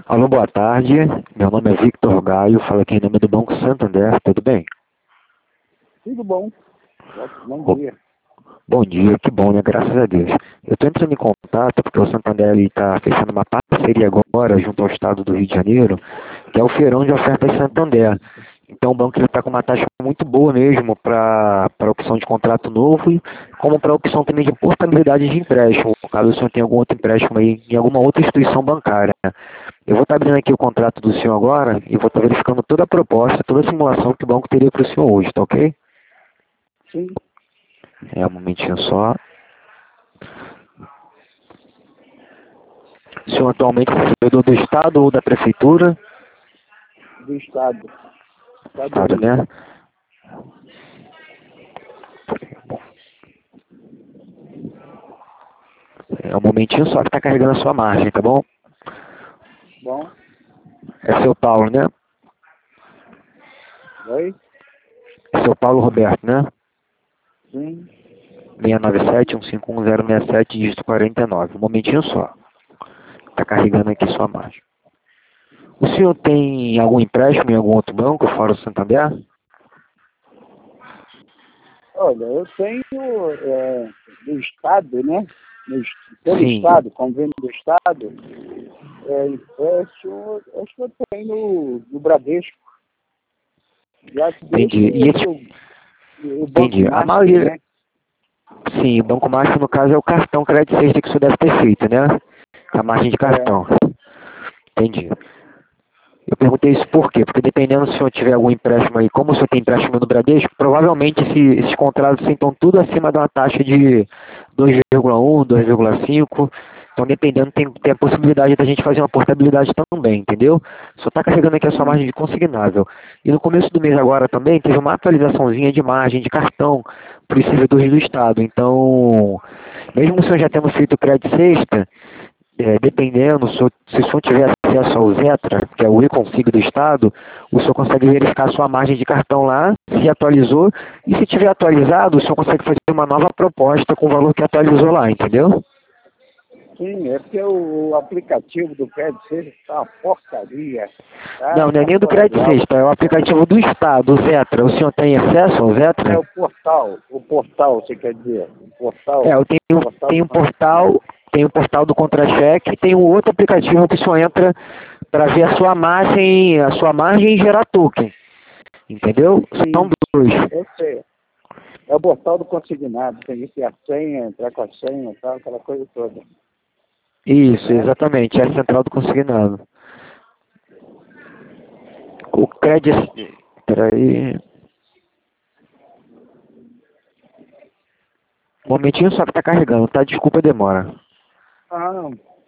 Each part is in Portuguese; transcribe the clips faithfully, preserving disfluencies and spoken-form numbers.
Alô, boa tarde. Meu nome é Victor Gaio, falo aqui em nome do Banco Santander, tudo bem? Tudo bom. Bom Oh, dia. bom dia, que bom, né? Graças a Deus. Eu estou entrando em contato porque o Santander está fechando uma parceria agora junto ao Estado do Rio de Janeiro, que é o Feirão de Ofertas Santander. Então o banco está com uma taxa muito boa mesmo para a opção de contrato novo, e como para a opção também de portabilidade de empréstimo, caso o senhor tenha algum outro empréstimo aí em alguma outra instituição bancária. Eu vou estar abrindo aqui o contrato do senhor agora e vou estar verificando toda a proposta, toda a simulação que o banco teria para o senhor hoje, tá ok? Sim, É um momentinho só. O senhor atualmente é servidor do Estado ou da Prefeitura? do Estado. Estado do Estado, Rio. né? É um momentinho só que está carregando a sua margem, tá bom? Bom, É seu Paulo, né? oi? É seu Paulo Roberto, né? Sim, seis nove sete, um cinco um zero seis sete, dígito quarenta e nove. Um momentinho só. Está carregando aqui sua margem. O senhor tem algum empréstimo em algum outro banco, fora o Santander? olha, eu tenho é, do Estado, né? No est- pelo Sim, Estado, convênio do Estado, é, empréstimo, acho que eu tenho no, no Bradesco. Bradesco entendi. E esse, e o, o Banco entendi. A Master, maioria, né? sim, o Banco Master, no caso, é o cartão crédito sexta que o senhor deve ter feito, né? A margem de É, cartão. Entendi. Eu perguntei isso por quê? Porque dependendo se o senhor tiver algum empréstimo aí, como o senhor tem empréstimo no Bradesco, provavelmente esse, esses contratos estão tudo acima de uma taxa de dois vírgula um, dois vírgula cinco. Então, dependendo, tem, tem a possibilidade da gente fazer uma portabilidade também, entendeu? Só está carregando aqui a sua sim, margem de consignável. E no começo do mês agora também teve uma atualizaçãozinha de margem de cartão para os servidores do Estado. Então, mesmo se o senhor já tendo feito o crédito sexta, é, dependendo, se o se o senhor tiver acesso ao Zetra, que é o e-config do Estado, o senhor consegue verificar a sua margem de cartão lá, se atualizou, e se tiver atualizado, o senhor consegue fazer uma nova proposta com o valor que atualizou lá, entendeu? sim, é porque o, o aplicativo do Crédito está uma porcaria. Tá, Não, não é tá nem do fora Crédito do ar. Sexta, é o aplicativo do Estado, o Zetra. O senhor tem acesso ao É Zetra? o portal, o portal, você quer dizer, o portal, É, eu tenho, portal tenho do um portal, tem o portal do Contra-Cheque e tem um outro aplicativo que o senhor entra para ver a sua margem, a sua margem e gerar token. Entendeu? São Sim, dois. eu sei. É o portal do consignado, tem que ter a senha, entrar com a senha e tal, aquela coisa toda. Isso, Né? exatamente, é a central do consignado. O crédito. Peraí. Um momentinho só que tá carregando, tá? Desculpa a demora. Ah,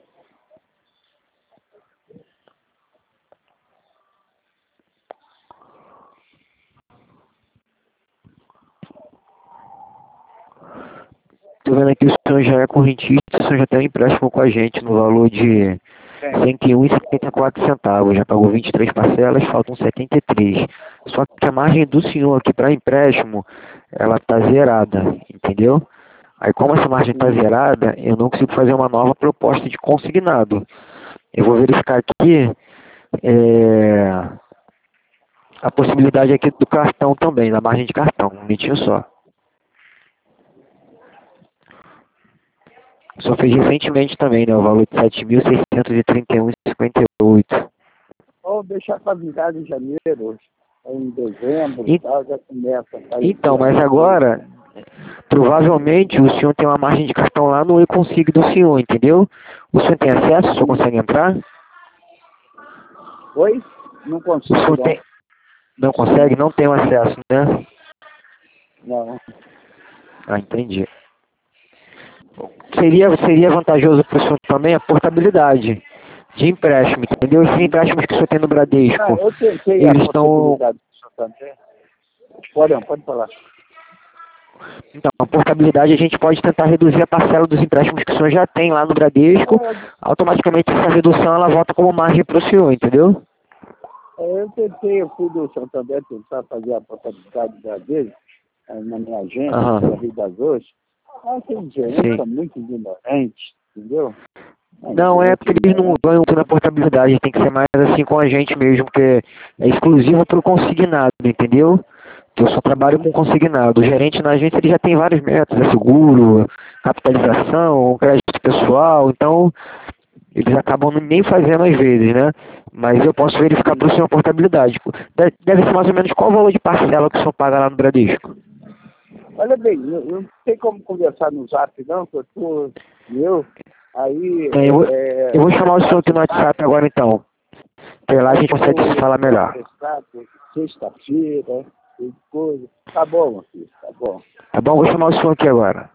Tô vendo aqui o senhor já é correntista, o senhor já tem um empréstimo com a gente no valor de tem. cento e um vírgula setenta e quatro centavos. Já pagou vinte e três parcelas, faltam setenta e três. Só que a margem do senhor aqui para empréstimo, ela tá zerada, entendeu? Aí como essa margem está Sim, zerada, eu não consigo fazer uma nova proposta de consignado. Eu vou verificar aqui é, a possibilidade aqui do cartão também, da margem de cartão, um minutinho só. Só fez recentemente também, né? O valor de sete mil seiscentos e trinta e um vírgula cinquenta e oito. ou deixar para virar em janeiro, ou em dezembro, E, tal, já começa a então, aparecer mas alguma coisa. agora, provavelmente o senhor tem uma margem de cartão lá no e-config do senhor, entendeu? O senhor tem acesso? O senhor Sim. consegue entrar? Oi? Não O consigo, senhor não. tem, não consegue? Não tem o acesso, né? Não. Ah, entendi. Seria, seria vantajoso para o senhor também a portabilidade de empréstimo, entendeu? Esses empréstimos que o senhor tem no Ah, Bradesco, eu tentei a eles estão. possibilidade do Santander. Pode, pode falar. Então, a portabilidade a gente pode tentar reduzir a parcela dos empréstimos que o senhor já tem lá no Bradesco, É, automaticamente essa redução ela volta como margem para o senhor, entendeu? é, eu tentei, eu fui do Santander tentar fazer a portabilidade da dele, eh, na minha agência, pela Aham, Rio das Ostras. Mas tem sim. gerência muito ignorante. entendeu? Não, é porque eles não ganham na portabilidade, tem que ser mais assim com a gente mesmo, porque é exclusivo para o consignado, entendeu? Eu só trabalho com consignado. O gerente na agência ele já tem vários métodos, é seguro, capitalização, crédito pessoal, então eles acabam nem fazendo às vezes, né? Mas eu posso verificar para o senhor a portabilidade. Deve ser mais ou menos qual o valor de parcela que o senhor paga lá no Bradesco? Olha bem, não, não tem como conversar no zap não, que eu tô, eu, aí... É, eu, vou, é, eu vou chamar o senhor aqui no WhatsApp agora então. Porque lá a gente consegue se falar melhor. Sexta-feira, coisa. Tá bom, meu filho, tá bom. Tá bom, vou chamar o senhor aqui agora.